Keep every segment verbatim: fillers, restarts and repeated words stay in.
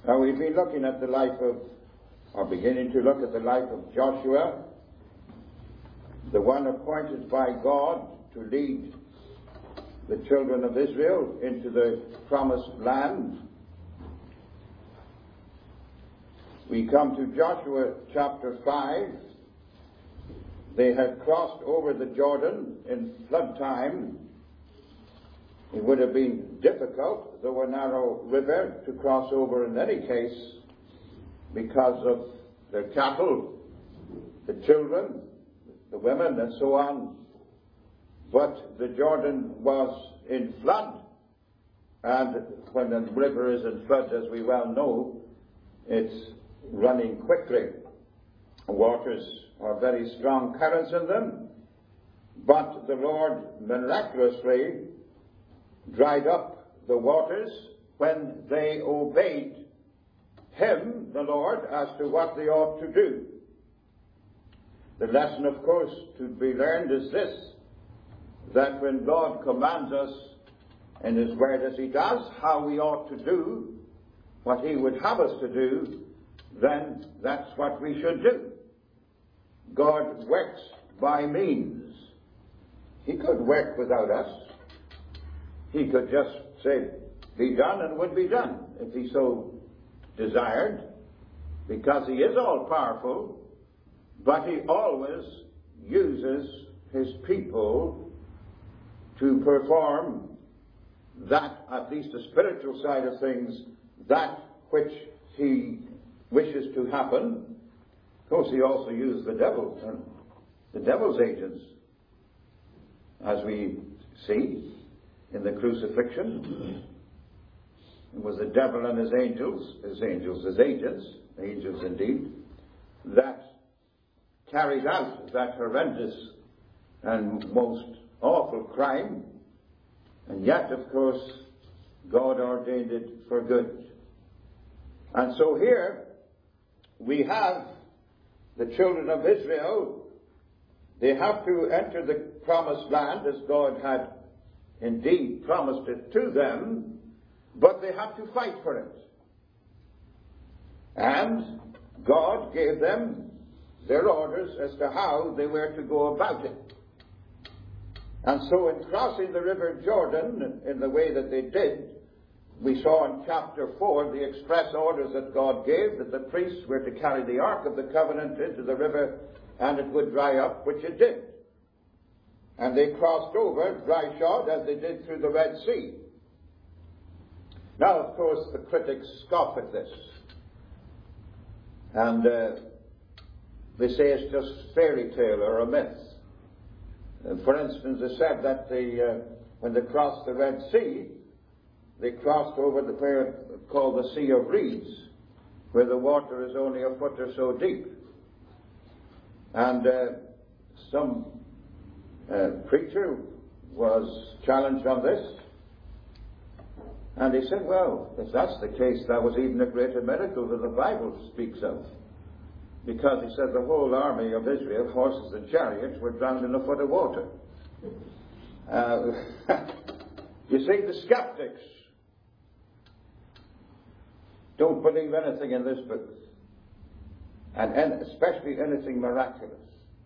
Now we've been looking at the life of, or beginning to look at the life of Joshua, the one appointed by God to lead the children of Israel into the promised land. We come to Joshua chapter five. They had crossed over the Jordan in flood time. It would have been difficult, though a narrow river, to cross over in any case because of their cattle, the children, the women, and so on. But the Jordan was in flood, and when the river is in flood, as we well know, it's running quickly. Waters are very strong currents in them, but the Lord miraculously dried up the waters when they obeyed Him, the Lord, as to what they ought to do. The lesson, of course, to be learned is this, that when God commands us in His Word as He does, how we ought to do what He would have us to do, then that's what we should do. God works by means. He could work without us. He could just say, be done, and would be done, if He so desired, because He is all-powerful, but He always uses His people to perform that, at least the spiritual side of things, that which He wishes to happen. Of course, He also used the devil, and the devil's agents, as we see in the crucifixion. It was the devil and his angels, his angels, his agents, angels indeed, that carried out that horrendous and most awful crime, and yet, of course, God ordained it for good. And so here we have the children of Israel. They have to enter the promised land as God had indeed promised it to them, but they have to fight for it. And God gave them their orders as to how they were to go about it. And so in crossing the river Jordan in the way that they did, we saw in chapter four the express orders that God gave, that the priests were to carry the Ark of the Covenant into the river and it would dry up, which it did. And they crossed over dry-shod as they did through the Red Sea. Now, of course, the critics scoff at this. And uh, they say it's just fairy tale or a myth. Uh, for instance, they said that they, uh, when they crossed the Red Sea, they crossed over the where called the Sea of Reeds, where the water is only a foot or so deep. And uh, some uh, preacher was challenged on this, and he said, well, if that's the case, that was even a greater miracle than the Bible speaks of. Because he said the whole army of Israel, horses and chariots, were drowned in a foot of water. Uh, you see, the skeptics don't believe anything in this book, and, and especially anything miraculous.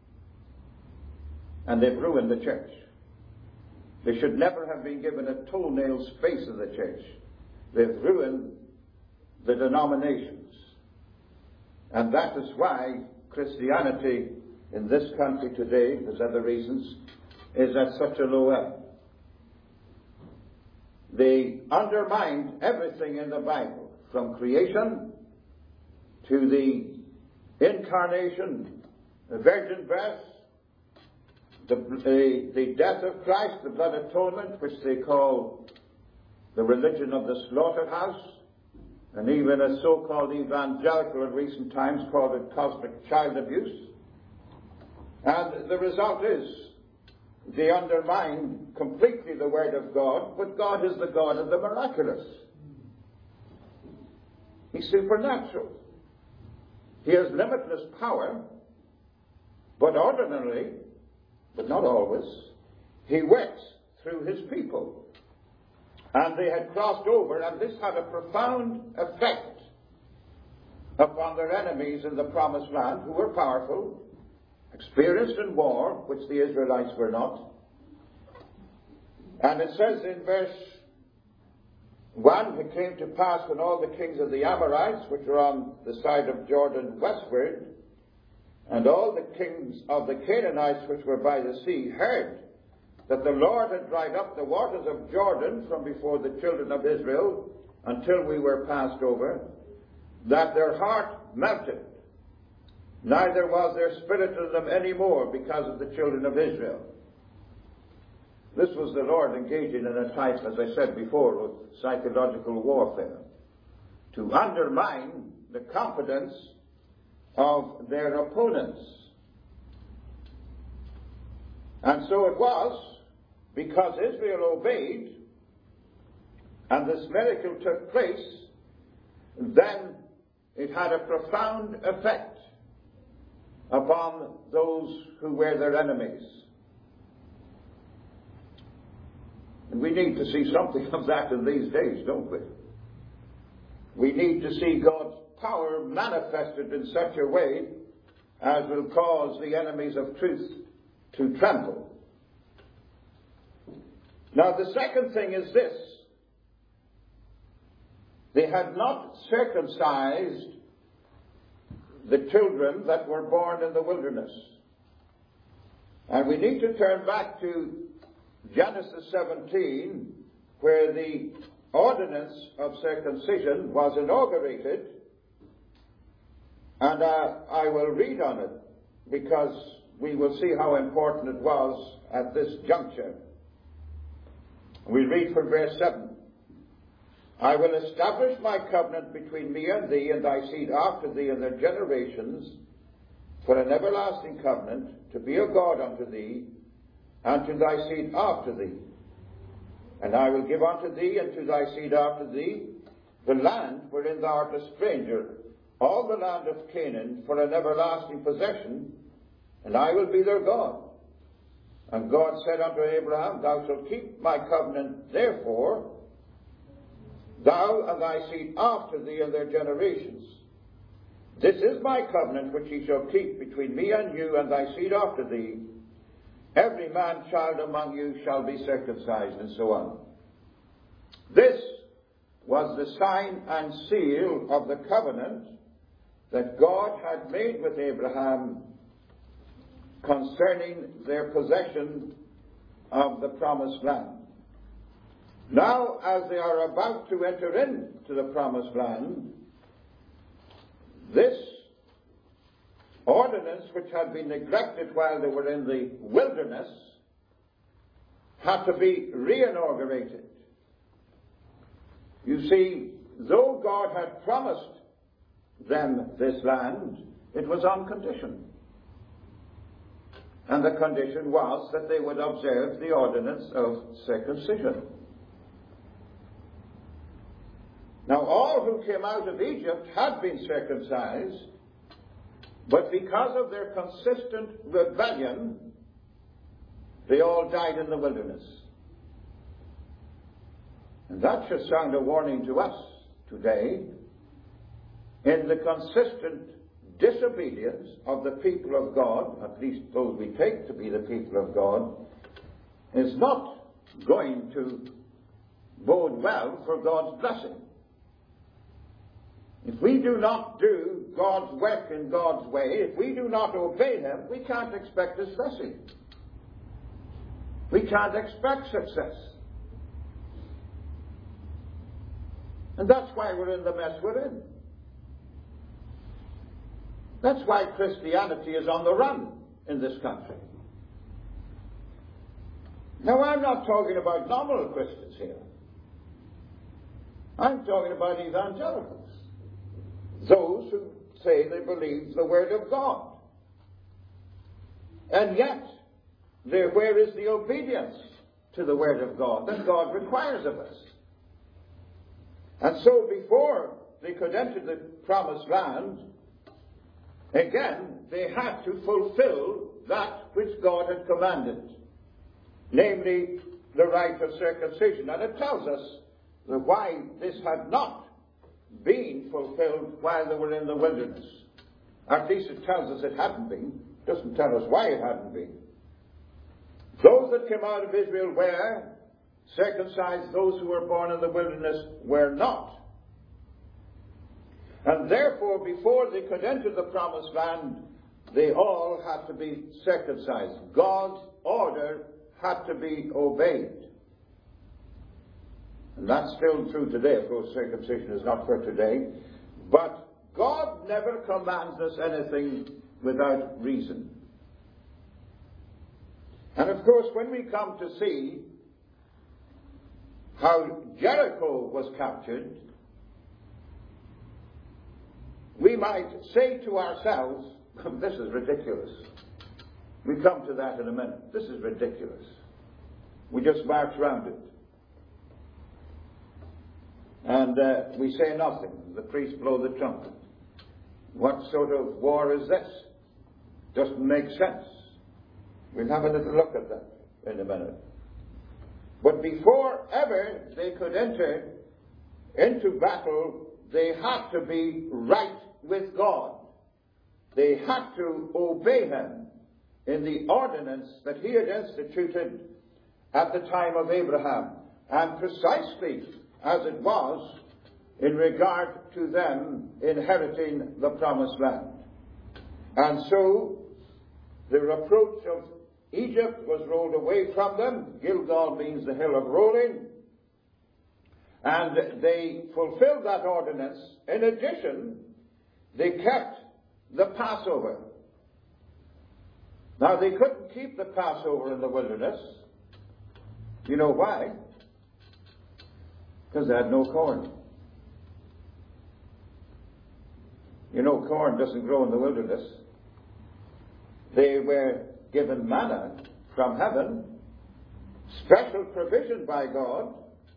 And they've ruined the church. They should never have been given a toenail space in the church. They've ruined the denominations. And that is why Christianity in this country today, there's other reasons, is at such a low ebb. They undermined everything in the Bible, from creation to the incarnation, the virgin birth, the, the, the death of Christ, the blood atonement, which they call the religion of the slaughterhouse, and even a so-called evangelical in recent times called it cosmic child abuse. And the result is they undermine completely the Word of God, but God is the God of the miraculous. He's supernatural. He has limitless power, but ordinarily, but not always, He works through His people. And they had crossed over, and this had a profound effect upon their enemies in the promised land, who were powerful, experienced in war, which the Israelites were not. And it says in verse one, it came to pass when all the kings of the Amorites, which were on the side of Jordan westward, and all the kings of the Canaanites, which were by the sea, heard that the Lord had dried up the waters of Jordan from before the children of Israel until we were passed over, that their heart melted, neither was there spirit in them any more because of the children of Israel. This was the Lord engaging in a type, as I said before, of psychological warfare, to undermine the confidence of their opponents. And so it was, because Israel obeyed, and this miracle took place, then it had a profound effect upon those who were their enemies. And we need to see something of that in these days, don't we? We need to see God's power manifested in such a way as will cause the enemies of truth to tremble. Now, the second thing is this. They had not circumcised the children that were born in the wilderness. And we need to turn back to Genesis seventeen, where the ordinance of circumcision was inaugurated. And uh, I will read on it, because we will see how important it was at this juncture. We read from verse seven. I will establish my covenant between me and thee and thy seed after thee and their generations for an everlasting covenant, to be a God unto thee and to thy seed after thee. And I will give unto thee and to thy seed after thee the land wherein thou art a stranger, all the land of Canaan, for an everlasting possession, and I will be their God. And God said unto Abraham, Thou shalt keep my covenant, therefore, thou and thy seed after thee and their generations. This is my covenant which ye shall keep between me and you and thy seed after thee. Every man child among you shall be circumcised, and so on. This was the sign and seal of the covenant that God had made with Abraham concerning their possession of the promised land. Now, as they are about to enter into the promised land, this ordinance, which had been neglected while they were in the wilderness, had to be reinaugurated. You see, though God had promised them this land, it was on condition. And the condition was that they would observe the ordinance of circumcision. Now, all who came out of Egypt had been circumcised, but because of their consistent rebellion, they all died in the wilderness. And that should sound a warning to us today in the consistent disobedience of the people of God, at least those we take to be the people of God, is not going to bode well for God's blessing. If we do not do God's work in God's way, if we do not obey Him, we can't expect His blessing. We can't expect success. And that's why we're in the mess we're in. That's why Christianity is on the run in this country. Now, I'm not talking about nominal Christians here. I'm talking about evangelicals. Those who say they believe the Word of God. And yet, where is the obedience to the Word of God that God requires of us? And so before they could enter the promised land, again, they had to fulfill that which God had commanded, namely the rite of circumcision. And it tells us that why this had not been fulfilled while they were in the wilderness. At least it tells us it hadn't been. It doesn't tell us why it hadn't been. Those that came out of Israel were circumcised. Those who were born in the wilderness were not. And therefore, before they could enter the promised land, they all had to be circumcised. God's order had to be obeyed. And that's still true today. Of course, circumcision is not for today. But God never commands us anything without reason. And of course, when we come to see how Jericho was captured, we might say to ourselves, this is ridiculous. We come to that in a minute. This is ridiculous. We just march around it. And uh, we say nothing. The priests blow the trumpet. What sort of war is this? Doesn't make sense. We'll have a little look at that in a minute. But before ever they could enter into battle, they had to be right with God. They had to obey Him in the ordinance that He had instituted at the time of Abraham, and precisely as it was in regard to them inheriting the promised land. And so the reproach of Egypt was rolled away from them. Gilgal means the hill of rolling. And they fulfilled that ordinance. In addition, they kept the Passover. Now, they couldn't keep the Passover in the wilderness. You know why? Because they had no corn. You know, corn doesn't grow in the wilderness. They were given manna from heaven, special provision by God,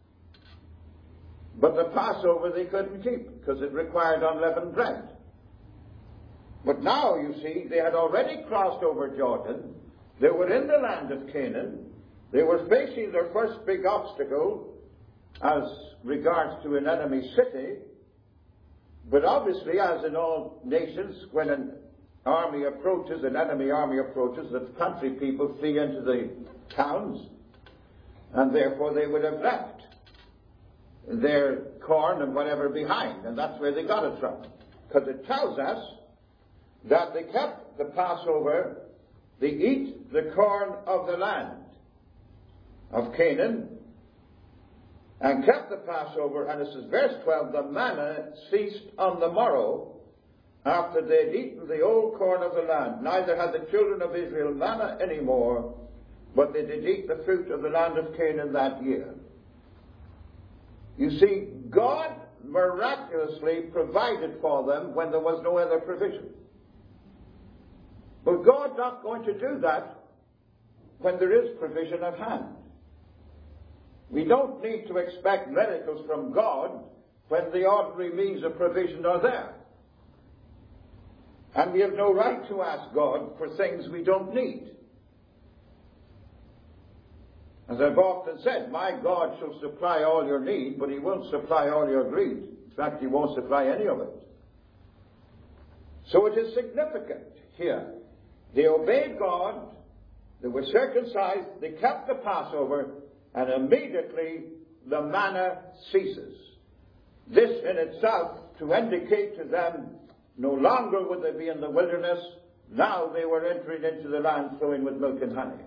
but the Passover they couldn't keep because it required unleavened bread. But now, you see, they had already crossed over Jordan. They were in the land of Canaan. They were facing their first big obstacle as regards to an enemy city. But obviously, as in all nations, when an army approaches, an enemy army approaches, the country people flee into the towns, and therefore they would have left their corn and whatever behind, and that's where they got it from. Because it tells us that they kept the Passover, they eat the corn of the land of Canaan, and kept the Passover, and it says, verse twelve, the manna ceased on the morrow, after they had eaten the old corn of the land. Neither had the children of Israel manna any more, but they did eat the fruit of the land of Canaan that year. You see, God miraculously provided for them when there was no other provision. But God's not going to do that when there is provision at hand. We don't need to expect miracles from God when the ordinary means of provision are there. And we have no right to ask God for things we don't need. As I've often said, my God shall supply all your need, but He won't supply all your greed. In fact, He won't supply any of it. So it is significant here. They obeyed God, they were circumcised, they kept the Passover, and immediately the manna ceases. This in itself to indicate to them no longer would they be in the wilderness, now they were entering into the land flowing with milk and honey.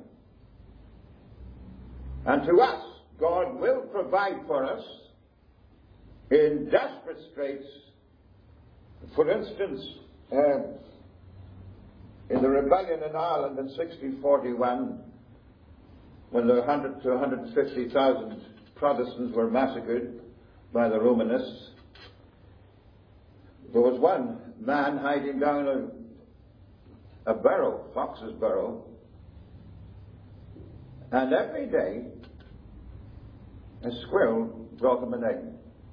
And to us, God will provide for us in desperate straits. For instance, uh, in the rebellion in Ireland in sixteen forty-one, when the one hundred to one hundred fifty thousand Protestants were massacred by the Romanists, there was one man hiding down a, a burrow, fox's burrow, and every day a squirrel brought him an egg.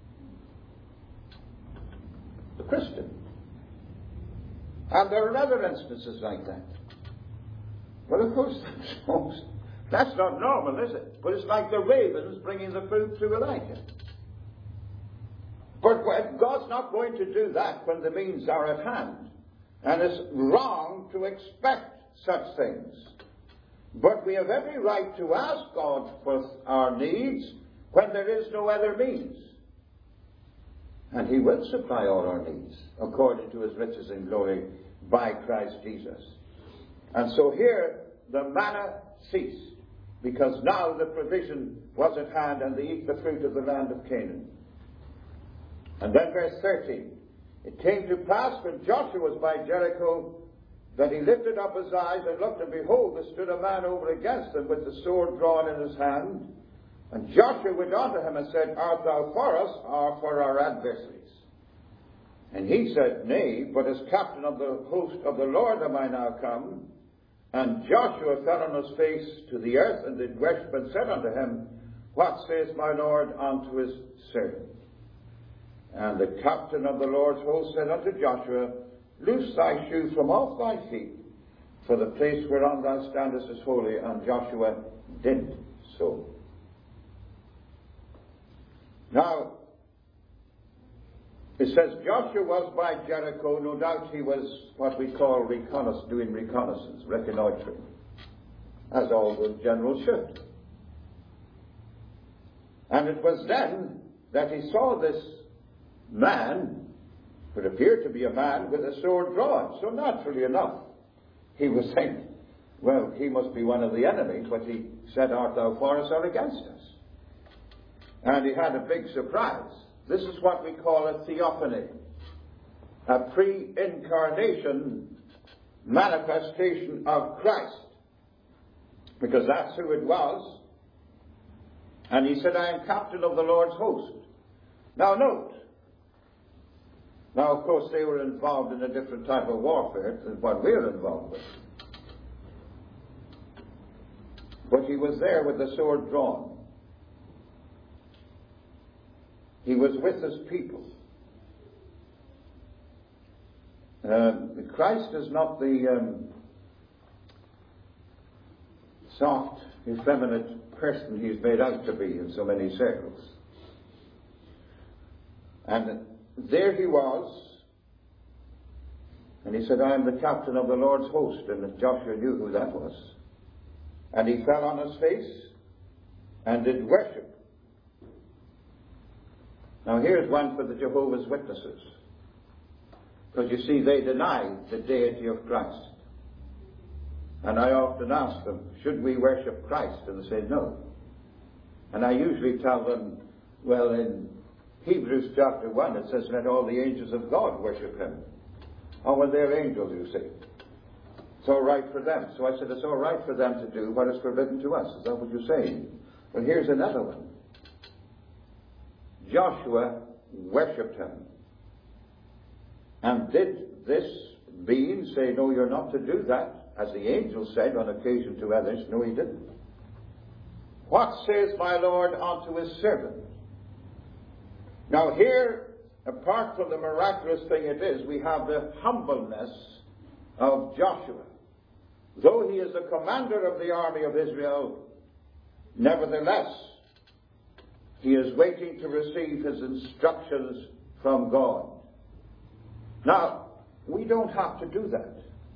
A Christian. And there are other instances like that. Well, of course, that's not normal, is it? But it's like the ravens bringing the food to Elijah. But God's not going to do that when the means are at hand. And it's wrong to expect such things. But we have every right to ask God for our needs when there is no other means. And He will supply all our needs according to His riches and glory by Christ Jesus. And so here the manna ceased, because now the provision was at hand, and they eat the fruit of the land of Canaan. And then verse thirteen. It came to pass when Joshua was by Jericho, that he lifted up his eyes and looked, and behold, there stood a man over against him with the sword drawn in his hand. And Joshua went unto him and said, Art thou for us, or for our adversaries? And he said, Nay, but as captain of the host of the Lord am I now come. And Joshua fell on his face to the earth, and did worship, and said unto him, What says my Lord unto his servant? And the captain of the Lord's host said unto Joshua, Loose thy shoes from off thy feet, for the place whereon thou standest is holy. And Joshua did so. Now, it says Joshua was by Jericho. No doubt he was what we call reconnaissance, doing reconnaissance, reconnoitering, as all good generals should. And it was then that he saw this man, who appeared to be a man with a sword drawn. So naturally enough, he was saying, well, he must be one of the enemies, but he said, Art thou for us or against us? And he had a big surprise. This is what we call a theophany, a pre-incarnation manifestation of Christ, because that's who it was. And he said, I am captain of the Lord's host. Now note, now of course they were involved in a different type of warfare than what we're involved with. But he was there with the sword drawn. He was with his people. Um, Christ is not the um, soft, effeminate person he's made out to be in so many circles. And there he was, and he said, I am the captain of the Lord's host. And Joshua knew who that was. And he fell on his face and did worship. Now here's one for the Jehovah's Witnesses. Because you see, they deny the deity of Christ. And I often ask them, should we worship Christ? And they say no. And I usually tell them, well, in Hebrews chapter one, it says, let all the angels of God worship him. Oh, well, they're angels, you see. It's all right for them. So I said, it's all right for them to do what is forbidden to us. Is that what you're saying? Well, here's another one. Joshua worshipped him. And did this being say, no, you're not to do that, as the angel said on occasion to others? No, he didn't. What says my Lord unto his servant? Now here, apart from the miraculous thing it is, we have the humbleness of Joshua. Though he is the commander of the army of Israel, nevertheless, he is waiting to receive his instructions from God. Now, we don't have to do that.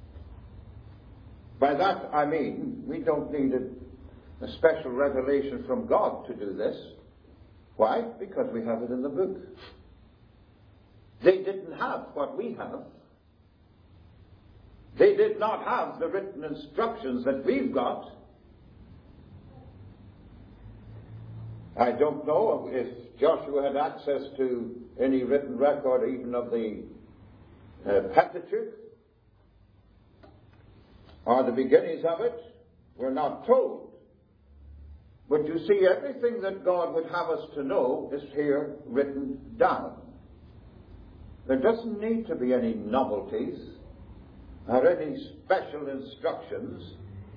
By that I mean, we don't need a, a special revelation from God to do this. Why? Because we have it in the book. They didn't have what we have. They did not have the written instructions that we've got. I don't know if Joshua had access to any written record even of the uh, Pentateuch or the beginnings of it. We're not told. But you see, everything that God would have us to know is here written down. There doesn't need to be any novelties or any special instructions.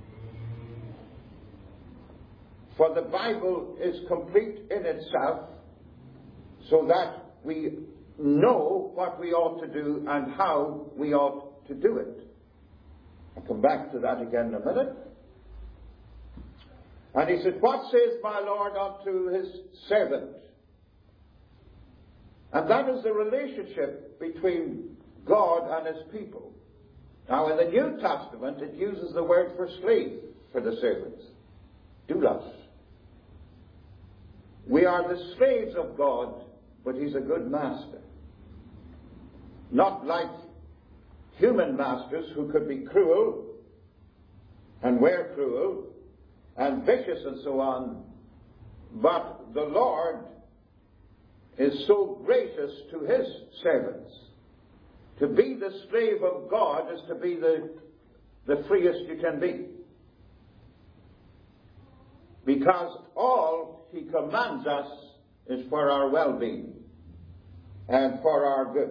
For the Bible is complete in itself, so that we know what we ought to do and how we ought to do it. I'll come back to that again in a minute. And he said, what says my Lord unto his servant? And that is the relationship between God and his people. Now, in the New Testament, it uses the word for slave for the servants. Doulos. We are the slaves of God, but he's a good master. Not like human masters who could be cruel and were cruel and vicious and so on. But the Lord is so gracious to his servants. To be the slave of God is to be the, the freest you can be. Because all he commands us is for our well-being and for our good.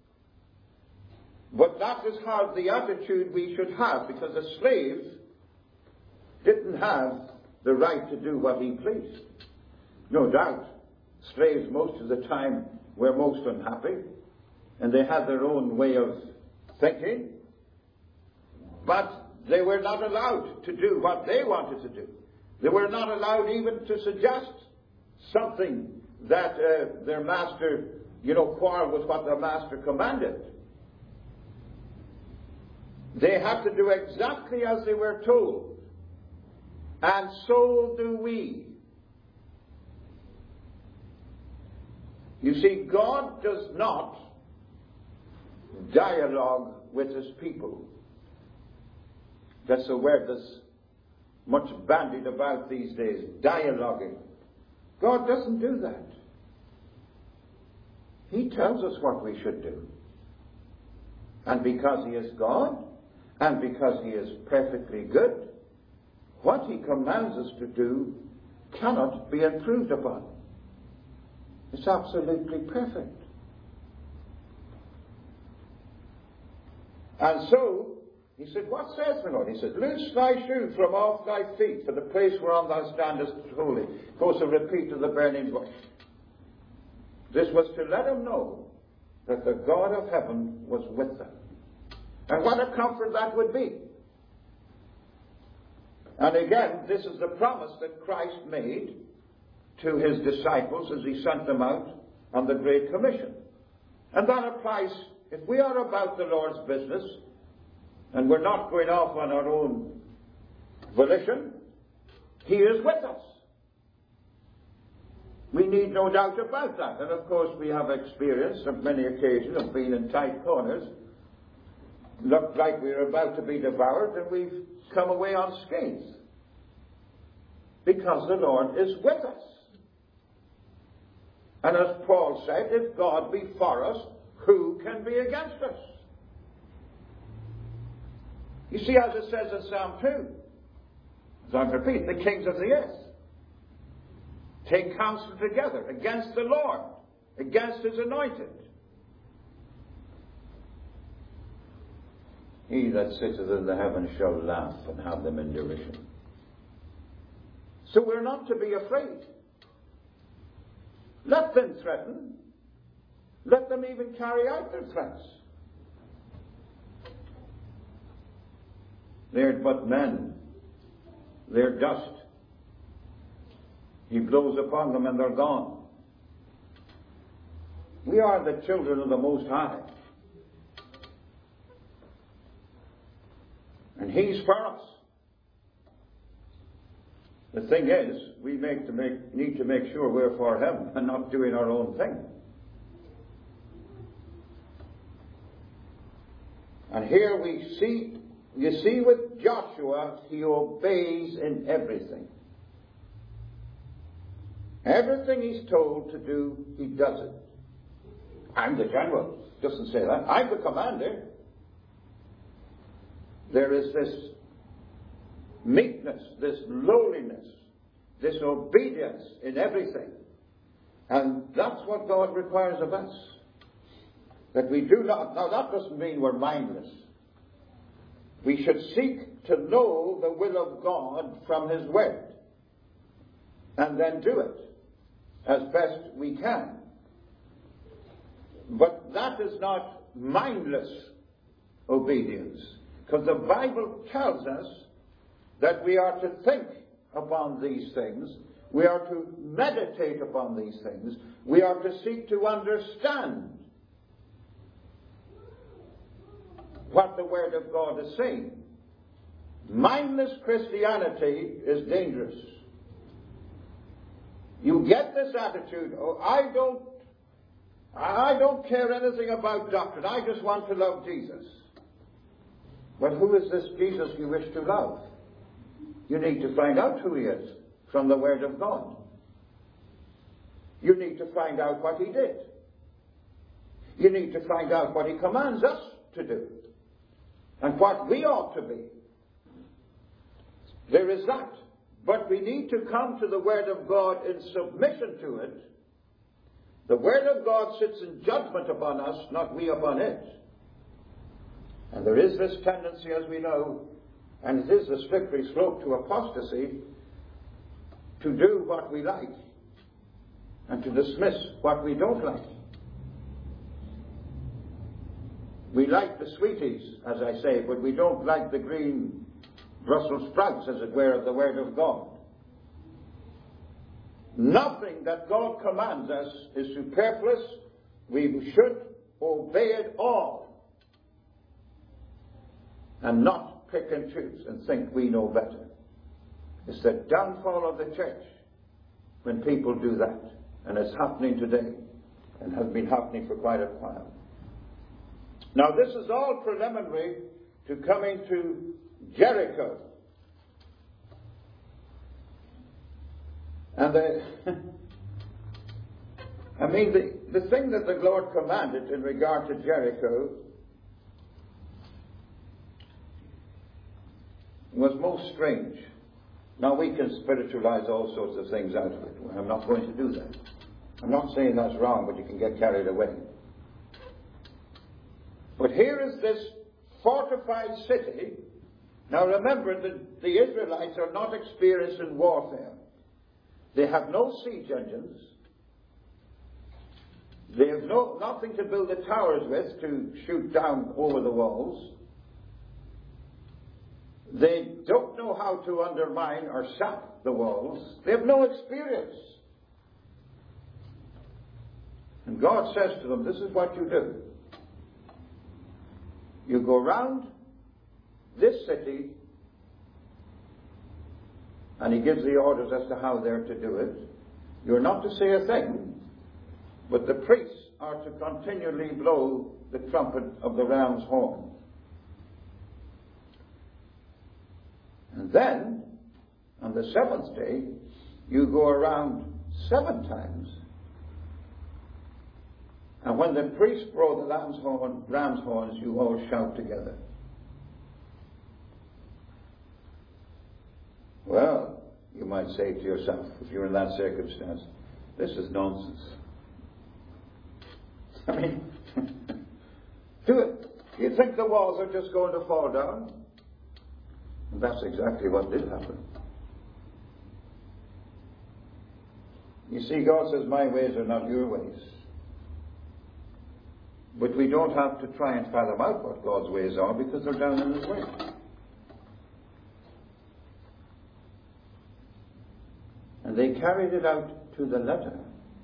But that is how the attitude we should have, because a slave didn't have the right to do what he pleased. No doubt, slaves most of the time were most unhappy, and they had their own way of thinking, but they were not allowed to do what they wanted to do. They were not allowed even to suggest something that uh, their master, you know, quarreled with what their master commanded. They had to do exactly as they were told. And so do we. You see, God does not dialogue with his people. That's a word that's much bandied about these days, dialoguing. God doesn't do that. He tells us what we should do. And because he is God, and because he is perfectly good, what he commands us to do cannot be improved upon. It's absolutely perfect. And so, he said, what saith the Lord? He said, loose thy shoe from off thy feet, for the place whereon thou standest is holy. Of course, a repeat of the burning bush. This was to let them know that the God of heaven was with them. And what a comfort that would be. And again, this is the promise that Christ made to his disciples as he sent them out on the Great Commission. And that applies, if we are about the Lord's business, and we're not going off on our own volition, he is with us. We need no doubt about that. And of course we have experience on many occasions of being in tight corners, looked like we were about to be devoured, and we've come away unscathed. Because the Lord is with us. And as Paul said, if God be for us, who can be against us? You see, as it says in Psalm two, as I repeat, the kings of the earth take counsel together against the Lord, against his anointed. He that sitteth in the heavens shall laugh and have them in derision. So we're not to be afraid. Let them threaten. Let them even carry out their threats. They're but men. They're dust. He blows upon them and they're gone. We are the children of the Most High. And he's for us. The thing is, we make to make, need to make sure we're for him and not doing our own thing. And here we see, you see with Joshua, he obeys in everything. Everything he's told to do, he does it. I'm the general. Doesn't say that. I'm the commander. There is this meekness, this lowliness, this obedience in everything. And that's what God requires of us. That we do not, now that doesn't mean we're mindless. We should seek to know the will of God from his word. And then do it as best we can. But that is not mindless obedience. Because the Bible tells us that we are to think upon these things, We are to meditate upon these things. We are to seek to understand what the Word of God is saying. Mindless Christianity is dangerous. You get this attitude, oh, I don't, I don't care anything about doctrine. I just want to love Jesus. But who is this Jesus you wish to love? You need to find out who he is from the Word of God. You need to find out what he did. You need to find out what he commands us to do and what we ought to be. There is that. But we need to come to the Word of God in submission to it. The Word of God sits in judgment upon us, not we upon it. And there is this tendency, as we know, and it is a slippery slope to apostasy, to do what we like and to dismiss what we don't like. We like the sweeties, as I say, but we don't like the green Brussels sprouts, as it were, of the Word of God. Nothing that God commands us is superfluous. We should obey it all and not pick and choose and think we know better. It's the downfall of the church when people do that, and it's happening today and has been happening for quite a while. Now, this is all preliminary to coming to Jericho. And the, I mean, the, the thing that the Lord commanded in regard to Jericho was most strange. Now, we can spiritualize all sorts of things out of it. I'm not going to do that. I'm not saying that's wrong, but you can get carried away. But here is this fortified city. Now remember that the Israelites are not experienced in warfare. They have no siege engines. They have no, nothing to build the towers with to shoot down over the walls. They don't know how to undermine or sap the walls. They have no experience. And God says to them, this is what you do. You go round this city, and he gives the orders as to how they're to do it. You're not to say a thing, but the priests are to continually blow the trumpet of the ram's horn. And then, on the seventh day, you go around seven times. And when the priests blow the lamb's horn, ram's horns, you all shout together. Well, you might say to yourself, if you're in that circumstance, this is nonsense. I mean, do it. Do you think the walls are just going to fall down? And that's exactly what did happen. You see, God says, my ways are not your ways. But we don't have to try and fathom out what God's ways are because they're down in His way. And they carried it out to the letter.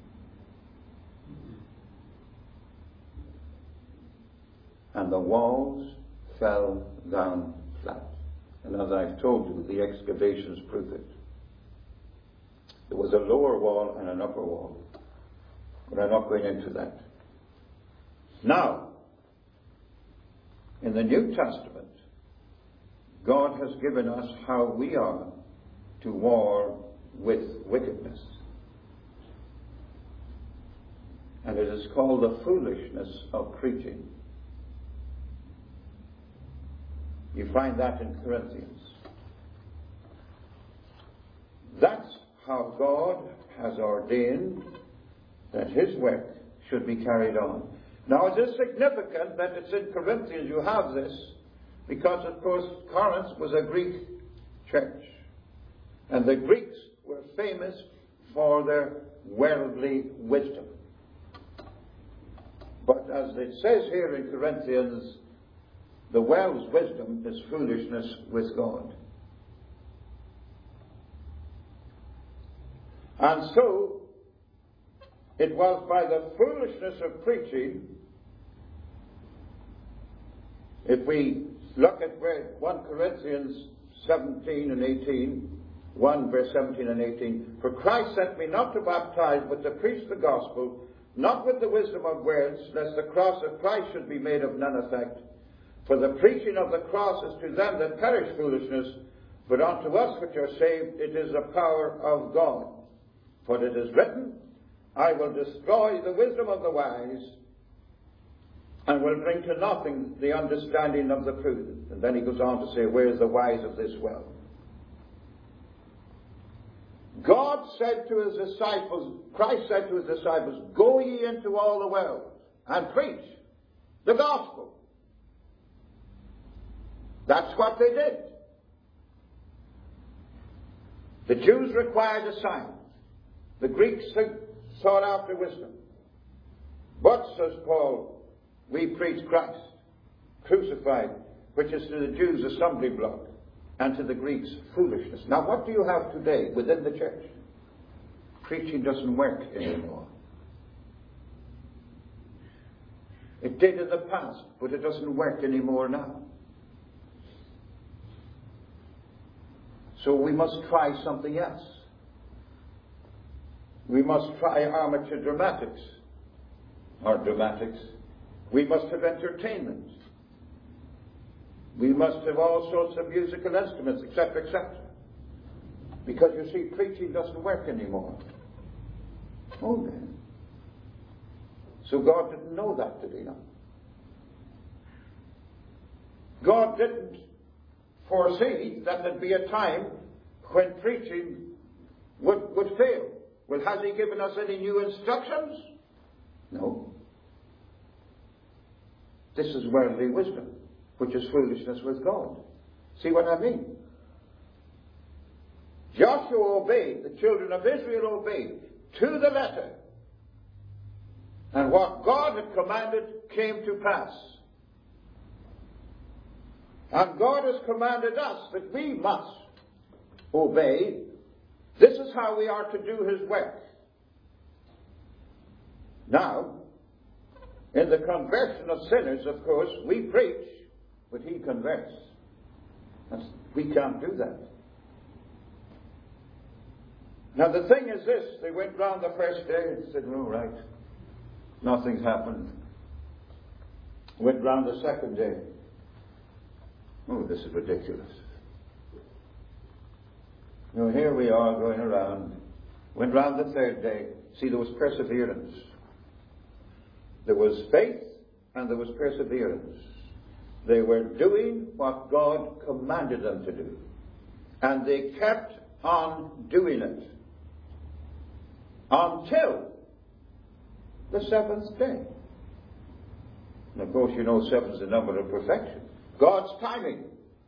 And the walls fell down flat. And as I've told you, the excavations prove it. There was a lower wall and an upper wall. But I'm not going into that. Now, in the New Testament, God has given us how we are to war with wickedness. And it is called the foolishness of preaching. You find that in Corinthians. That's how God has ordained that His work should be carried on. Now, it is significant that it's in Corinthians you have this, because, of course, Corinth was a Greek church. And the Greeks were famous for their worldly wisdom. But as it says here in Corinthians, the world's wisdom is foolishness with God. And so, it was by the foolishness of preaching, if we look at where First Corinthians seventeen and eighteen, one verse seventeen and eighteen, for Christ sent me not to baptize, but to preach the gospel, not with the wisdom of words, lest the cross of Christ should be made of none effect. For the preaching of the cross is to them that perish foolishness, but unto us which are saved it is the power of God. For it is written, I will destroy the wisdom of the wise, and will bring to nothing the understanding of the prudent. And then he goes on to say, where is the wise of this world? God said to his disciples, Christ said to his disciples, go ye into all the world and preach the gospel. That's what they did. The Jews required a sign. The Greeks sought after wisdom. But, says Paul, we preach Christ, crucified, which is to the Jews a stumbling block, and to the Greeks foolishness. Now, what do you have today within the church? Preaching doesn't work anymore. It did in the past, but it doesn't work anymore now. So we must try something else. We must try amateur dramatics, or dramatics. We must have entertainment. We must have all sorts of musical instruments, et cetera, et cetera. Because you see, preaching doesn't work anymore. Oh, man. So God didn't know that, did he not? God didn't foresee that there'd be a time when preaching would, would fail. Well, has he given us any new instructions? No. This is worldly wisdom, which is foolishness with God. See what I mean? Joshua obeyed, the children of Israel obeyed, to the letter. And what God had commanded came to pass. And God has commanded us that we must obey. This is how we are to do his work. Now, in the conversion of sinners, of course, we preach, but he converts. That's, we can't do that. Now, the thing is this. They went round the first day and said, oh, right, nothing's happened. Went round the second day. Oh, this is ridiculous. Now, here we are going around. Went round the third day. See, there was perseverance. There was faith and there was perseverance. They were doing what God commanded them to do. And they kept on doing it. Until the seventh day. And of course, you know, seven is the number of perfection. God's timing.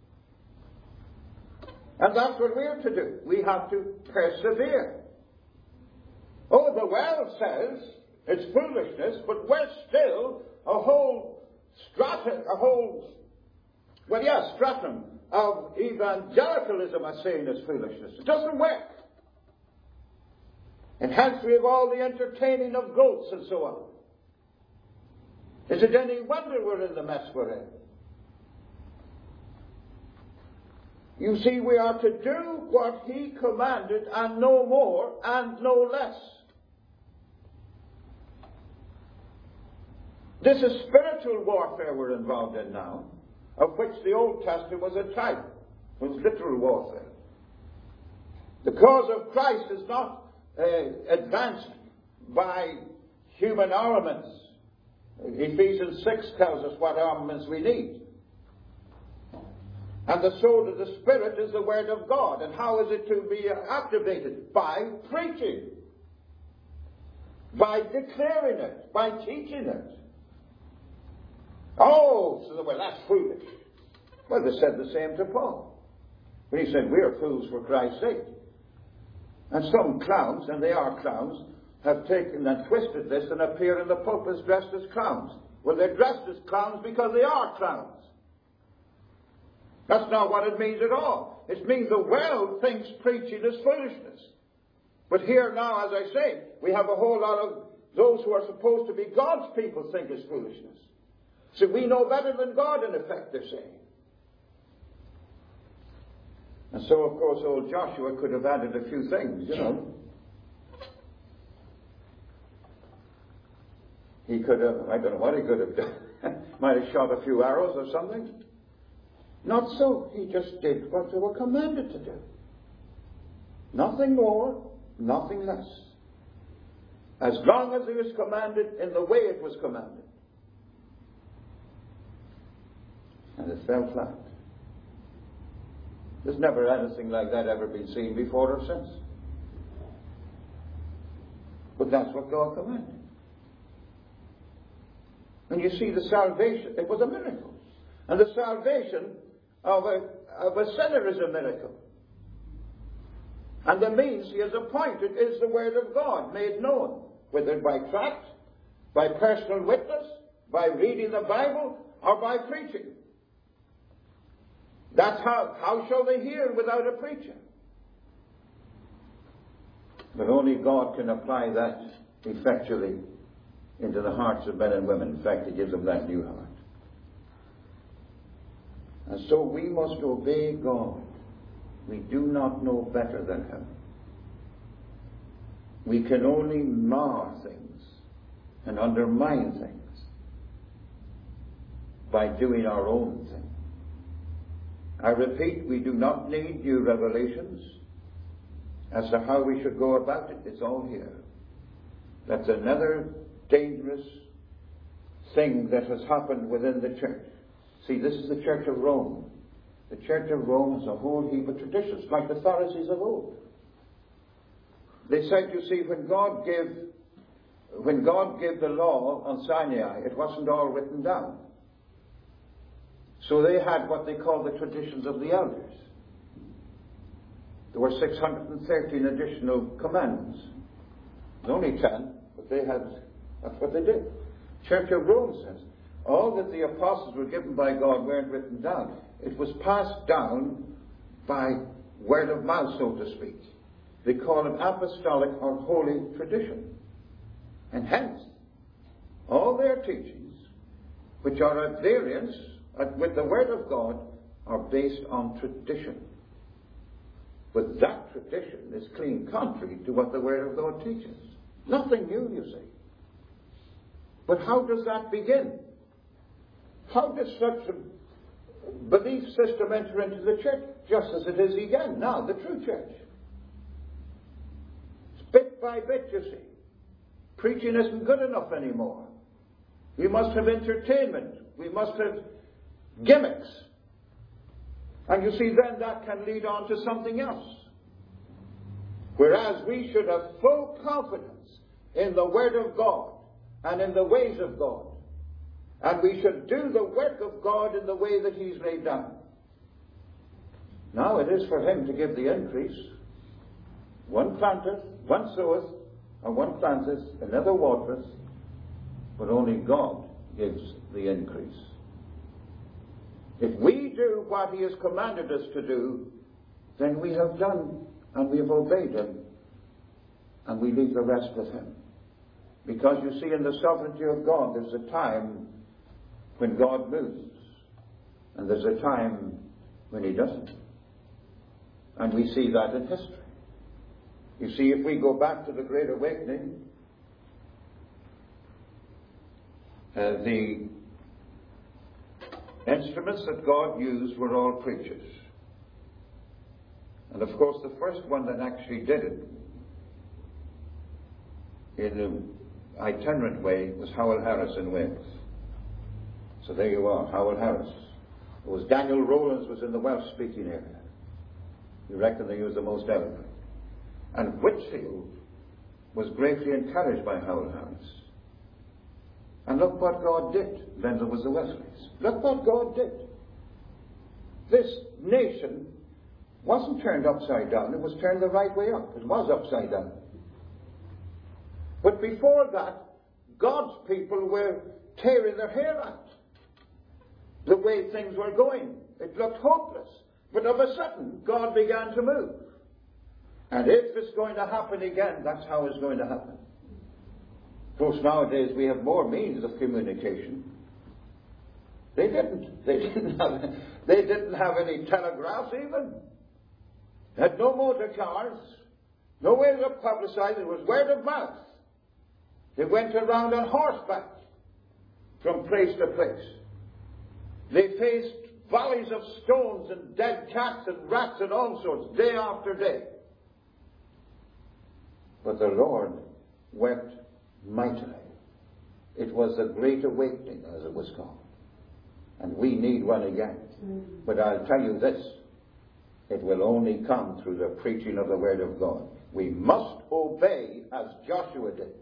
And that's what we're to do. We have to persevere. Oh, the world says it's foolishness, but we're still a whole strata, a whole, well, yeah, stratum of evangelicalism are saying it's foolishness. It doesn't work. And hence we have all the entertaining of goats and so on. Is it any wonder we're in the mess we're in? You see, we are to do what he commanded and no more and no less. This is spiritual warfare we're involved in now, of which the Old Testament was a type, was literal warfare. The cause of Christ is not uh, advanced by human armaments. Ephesians six tells us what armaments we need. And the sword of the Spirit is the Word of God. And how is it to be activated? By preaching. By declaring it. By teaching it. Oh, so well, that's foolish. Well, they said the same to Paul. When he said, we're fools for Christ's sake. And some clowns, and they are clowns, have taken and twisted this and appear in the pulpits dressed as clowns. Well, they're dressed as clowns because they are clowns. That's not what it means at all. It means the world thinks preaching is foolishness. But here now, as I say, we have a whole lot of those who are supposed to be God's people think it's foolishness. So we know better than God, in effect, they're saying. And so, of course, old Joshua could have added a few things, you know. He could have, I don't know what he could have done. Might have shot a few arrows or something. Not so. He just did what they were commanded to do. Nothing more, nothing less. As long as he was commanded in the way it was commanded. And it fell flat. There's never anything like that ever been seen before or since. But that's what God commanded. And you see the salvation, it was a miracle. And the salvation of a, of a sinner is a miracle. And the means he has appointed is the Word of God made known, whether by tract, by personal witness, by reading the Bible, or by preaching. That's how, how shall they hear without a preacher? But only God can apply that effectually into the hearts of men and women. In fact, he gives them that new heart. And so we must obey God. We do not know better than him. We can only mar things and undermine things by doing our own thing. I repeat, we do not need new revelations as to how we should go about it. It's all here. That's another dangerous thing that has happened within the church. See, this is the Church of Rome. The Church of Rome has a whole heap of traditions, like the Pharisees of old. They said, you see, when God gave, when God gave the law on Sinai, it wasn't all written down. So they had what they call the traditions of the elders. There were six hundred thirteen additional commandments. There's only ten, but they had, that's what they did. Church of Rome says, all that the apostles were given by God weren't written down. It was passed down by word of mouth, so to speak. They call it apostolic or holy tradition. And hence, all their teachings, which are at variance with the Word of God, are based on tradition. But that tradition is clean contrary to what the Word of God teaches. Nothing new, you see. But how does that begin? How does such a belief system enter into the church? Just as it is again now, the true church. It's bit by bit, you see. Preaching isn't good enough anymore. We must have entertainment. We must have gimmicks. And you see, then that can lead on to something else. Whereas we should have full confidence in the Word of God and in the ways of God. And we should do the work of God in the way that he's laid down. Now it is for him to give the increase. One planteth, one soweth, and one planteth, another watereth, but only God gives the increase. If we do what he has commanded us to do, then we have done and we have obeyed him, and we leave the rest with him. Because you see, in the sovereignty of God, there's a time when God moves, and there's a time when he doesn't. And we see that in history. You see, if we go back to the Great Awakening, uh, the instruments that God used were all preachers. And of course, the first one that actually did it in an itinerant way was Howell Harris in Wales. So there you are, Howell Harris. It was Daniel Rowlands was in the Welsh-speaking area. You reckon they used the most eloquent. And Whitfield was greatly encouraged by Howell Harris. And look what God did. Then there was the Wesleys. Look what God did. This nation wasn't turned upside down. It was turned the right way up. It was upside down. But before that, God's people were tearing their hair out. The way things were going. It looked hopeless. But of a sudden, God began to move. And if it's going to happen again, that's how it's going to happen. Of course, nowadays we have more means of communication. They didn't. They didn't have, they didn't have any telegraphs even. They had no motor cars. No way of publicizing. It was word of mouth. They went around on horseback from place to place. They faced valleys of stones and dead cats and rats and all sorts, day after day. But the Lord wept mightily. It was a great awakening, as it was called. And we need one again. Mm. But I'll tell you this, it will only come through the preaching of the Word of God. We must obey as Joshua did.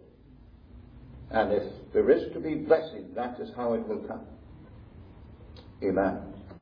And if there is to be blessing, that is how it will come. Amen.